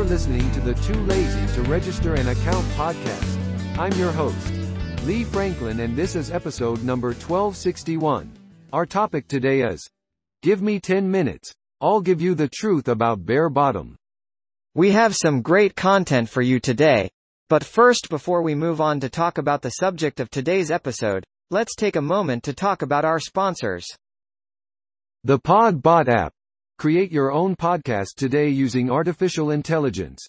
listening to the Too Lazy to Register an Account podcast. I'm your host, Lee Franklin, and this is episode number 1261. Our topic today is, Give me 10 minutes. I'll give you the truth about bare bottom. We have some great content for you today. But first, before we move on to talk about the subject of today's episode, let's take a moment to talk about our sponsors. The Podbot app. Create your own podcast today using artificial intelligence.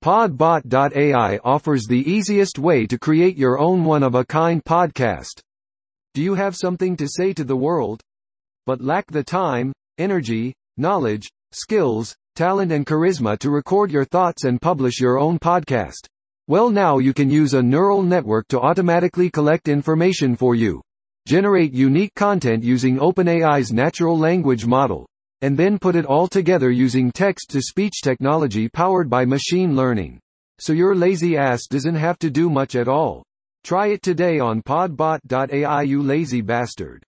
Podbot.ai offers the easiest way to create your own one-of-a-kind podcast. Do you have something to say to the world, but lack the time, energy, knowledge, skills, talent and charisma to record your thoughts and publish your own podcast? Well, now you can use a neural network to automatically collect information for you. Generate unique content using OpenAI's natural language model, and then put it all together using text-to-speech technology powered by machine learning. So your lazy ass doesn't have to do much at all. Try it today on podbot.ai, you lazy bastard.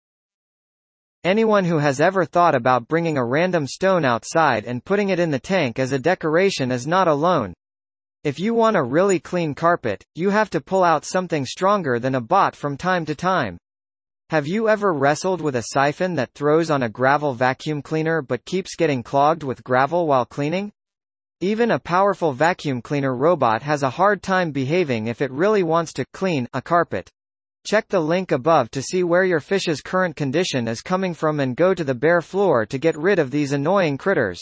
Anyone who has ever thought about bringing a random stone outside and putting it in the tank as a decoration is not alone. If you want a really clean carpet, you have to pull out something stronger than a bot from time to time. Have you ever wrestled with a siphon that throws on a gravel vacuum cleaner but keeps getting clogged with gravel while cleaning? Even a powerful vacuum cleaner robot has a hard time behaving if it really wants to clean a carpet. Check the link above to see where your fish's current condition is coming from and go to the bare floor to get rid of these annoying critters.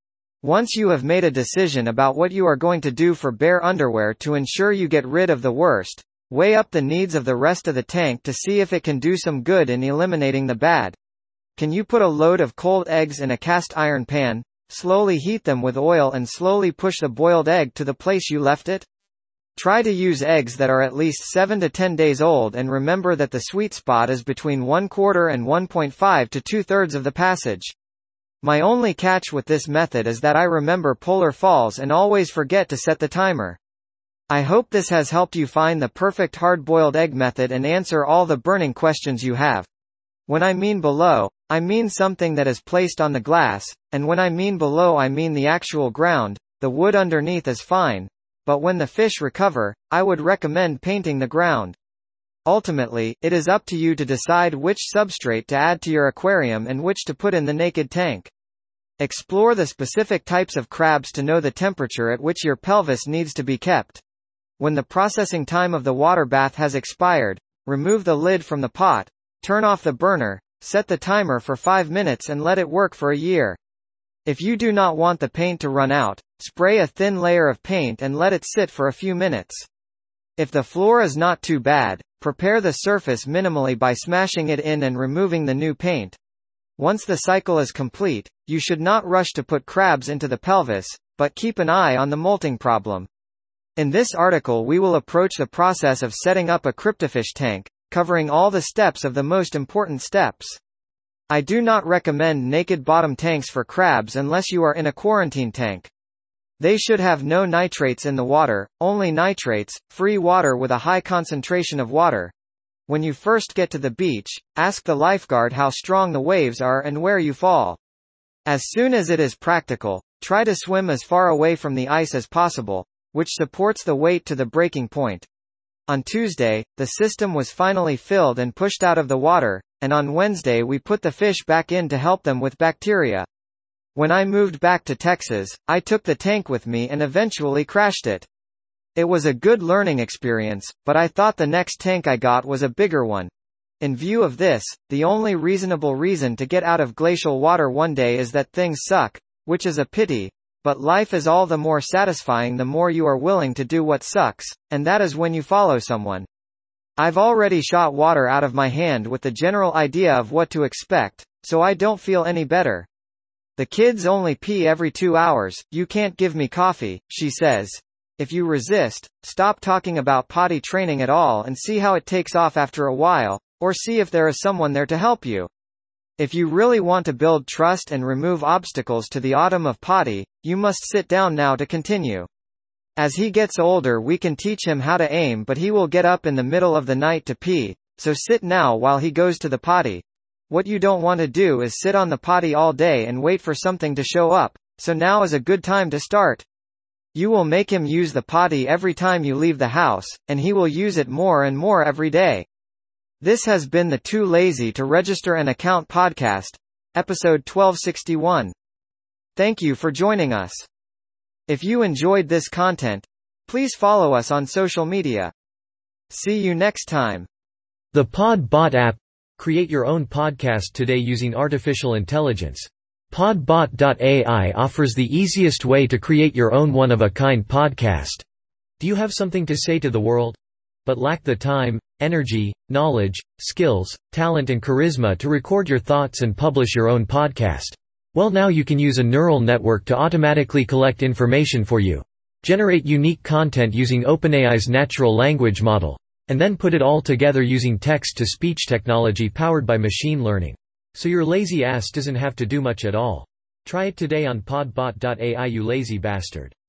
Once you have made a decision about what you are going to do for bare underwear to ensure you get rid of the worst, weigh up the needs of the rest of the tank to see if it can do some good in eliminating the bad. Can you put a load of cold eggs in a cast iron pan, slowly heat them with oil and slowly push the boiled egg to the place you left it? Try to use eggs that are at least 7 to 10 days old, and remember that the sweet spot is between 1/4 and 1.5 to 2/3 of the passage. My only catch with this method is that I remember polar falls and always forget to set the timer. I hope this has helped you find the perfect hard-boiled egg method and answer all the burning questions you have. When I mean below, I mean something that is placed on the glass, and when I mean below I mean the actual ground. The wood underneath is fine, but when the fish recover, I would recommend painting the ground. Ultimately, it is up to you to decide which substrate to add to your aquarium and which to put in the naked tank. Explore the specific types of crabs to know the temperature at which your pelvis needs to be kept. When the processing time of the water bath has expired, remove the lid from the pot, turn off the burner, set the timer for 5 minutes and let it work for a year. If you do not want the paint to run out, spray a thin layer of paint and let it sit for a few minutes. If the floor is not too bad, prepare the surface minimally by smashing it in and removing the new paint. Once the cycle is complete, you should not rush to put crabs into the pelvis, but keep an eye on the molting problem. In this article we will approach the process of setting up a cryptofish tank, covering all the steps of the most important steps. I do not recommend naked bottom tanks for crabs unless you are in a quarantine tank. They should have no nitrates in the water, only nitrates, free water with a high concentration of water. When you first get to the beach, ask the lifeguard how strong the waves are and where you fall. As soon as it is practical, try to swim as far away from the ice as possible, which supports the weight to the breaking point. On Tuesday, the system was finally filled and pushed out of the water, and on Wednesday we put the fish back in to help them with bacteria. When I moved back to Texas, I took the tank with me and eventually crashed it. It was a good learning experience, but I thought the next tank I got was a bigger one. In view of this, the only reasonable reason to get out of glacial water one day is that things suck, which is a pity, but life is all the more satisfying the more you are willing to do what sucks, and that is when you follow someone. I've already shot water out of my hand with the general idea of what to expect, so I don't feel any better. The kids only pee every 2 hours, you can't give me coffee, she says. If you resist, stop talking about potty training at all and see how it takes off after a while, or see if there is someone there to help you. If you really want to build trust and remove obstacles to the autumn of potty, you must sit down now to continue. As he gets older we can teach him how to aim, but he will get up in the middle of the night to pee, so sit now while he goes to the potty. What you don't want to do is sit on the potty all day and wait for something to show up, so now is a good time to start. You will make him use the potty every time you leave the house, and he will use it more and more every day. This has been the Too Lazy to Register an Account podcast, episode 1261. Thank you for joining us. If you enjoyed this content, please follow us on social media. See you next time. The Podbot app. Create your own podcast today using artificial intelligence. Podbot.ai offers the easiest way to create your own one-of-a-kind podcast. Do you have something to say to the world, but lack the time, energy, knowledge, skills, talent and charisma to record your thoughts and publish your own podcast? Well, now you can use a neural network to automatically collect information for you. Generate unique content using OpenAI's natural language model, and then put it all together using text-to-speech technology powered by machine learning. So your lazy ass doesn't have to do much at all. Try it today on podbot.ai, you lazy bastard.